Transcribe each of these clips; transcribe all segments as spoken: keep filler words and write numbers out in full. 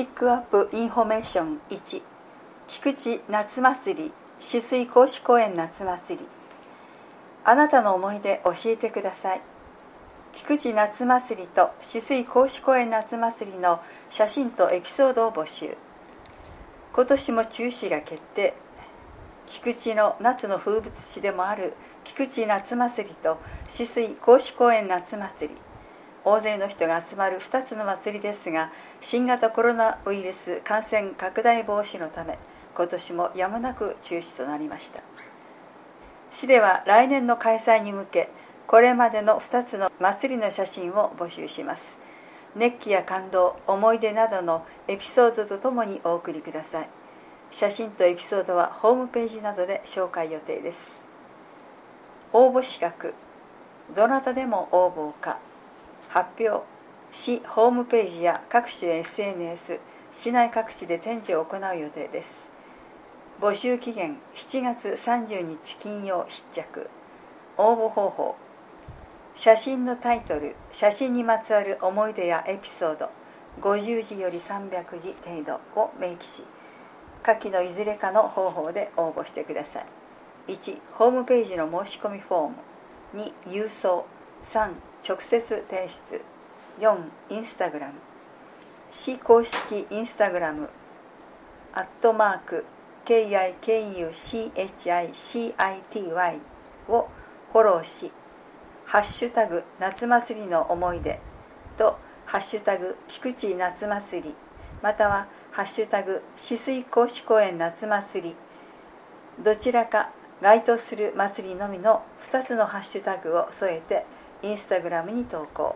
ピックアップインフォメーションいち、菊池夏祭り止水公主公園夏祭り。あなたの思い出教えてください。菊池夏祭りと止水公主公園夏祭りの写真とエピソードを募集。今年も中止が決定。菊池の夏の風物詩でもある菊池夏祭りと止水公主公園夏祭り。大勢の人が集まるふたつの祭りですが、新型コロナウイルス感染拡大防止のため、今年もやむなく中止となりました。市では来年の開催に向け、これまでのふたつの祭りの写真を募集します。熱気や感動、思い出などのエピソードとともにお送りください。写真とエピソードはホームページなどで紹介予定です。応募資格、どなたでも応募可。発表、市ホームページや各種 エスエヌエス、市内各地で展示を行う予定です。募集期限しちがつさんじゅうにち金曜必着。応募方法、写真のタイトル、写真にまつわる思い出やエピソードごじゅうじよりさんびゃくじ程度を明記し、下記のいずれかの方法で応募してください。いち、ホームページの申し込みフォーム。に、郵送。さん、直接提出。よん、インスタグラム。市公式インスタグラムアットマーク ケーアイケーユーシーエイチアイシーアイティーワイ をフォローし、ハッシュタグ夏祭りの思い出とハッシュタグ菊池夏祭り、またはハッシュタグ止水公主公園夏祭り、どちらか該当する祭りのみのふたつのハッシュタグを添えてインスタグラムに投稿。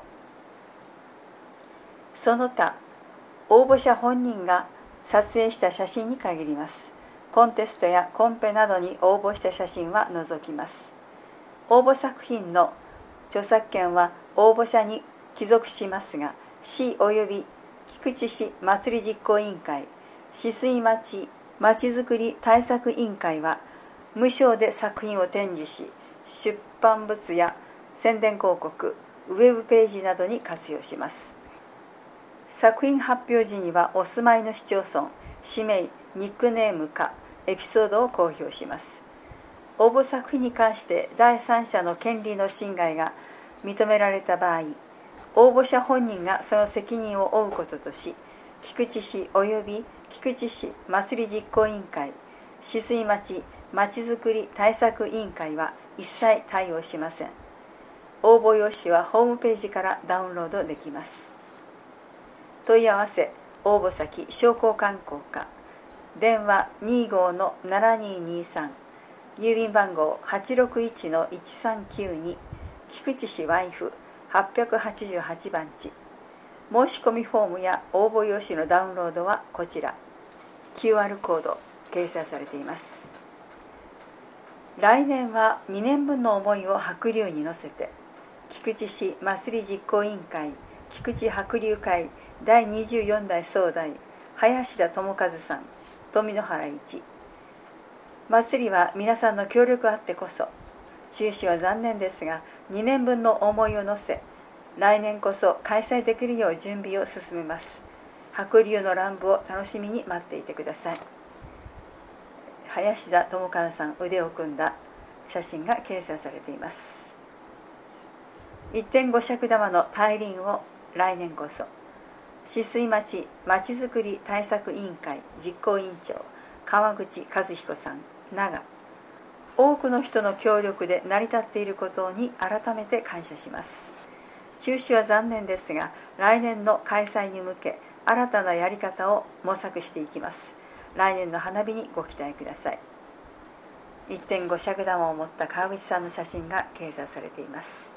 その他、応募者本人が撮影した写真に限ります。コンテストやコンペなどに応募した写真は除きます。応募作品の著作権は応募者に帰属しますが、市及び菊池市祭り実行委員会、止水町まちづくり対策委員会は無償で作品を展示し、出版物や宣伝広告、ウェブページなどに活用します。作品発表時にはお住まいの市町村、氏名、ニックネームかエピソードを公表します。応募作品に関して第三者の権利の侵害が認められた場合、応募者本人がその責任を負うこととし、菊池市及び菊池市祭り実行委員会、止水町まちづくり対策委員会は一切対応しません。応募用紙はホームページからダウンロードできます。問い合わせ、応募先、商工観光課、電話 にじゅうごのななににさん、郵便番号 はちろくいちのいちさんきゅうに、菊池市ワイフはっぴゃくはちじゅうはちばん地。申し込みフォームや応募用紙のダウンロードはこちら、キューアール コード掲載されています。来年はにねんぶんの思いを白龍に乗せて、菊池市祭り実行委員会菊池白龍会だいにじゅうよんだい総代林田智和さん、富野原一。祭りは皆さんの協力あってこそ、中止は残念ですがにねんぶんの思いを乗せ、来年こそ開催できるよう準備を進めます。白龍の乱舞を楽しみに待っていてください。林田智和さん、腕を組んだ写真が掲載されています。 いってんご 尺玉の大輪を来年こそ。止水町まちづくり対策委員会実行委員長川口和彦さん、長。多くの人の協力で成り立っていることに改めて感謝します。中止は残念ですが、来年の開催に向け新たなやり方を模索していきます。来年の花火にご期待ください。 いってんご 尺玉を持った川口さんの写真が掲載されています。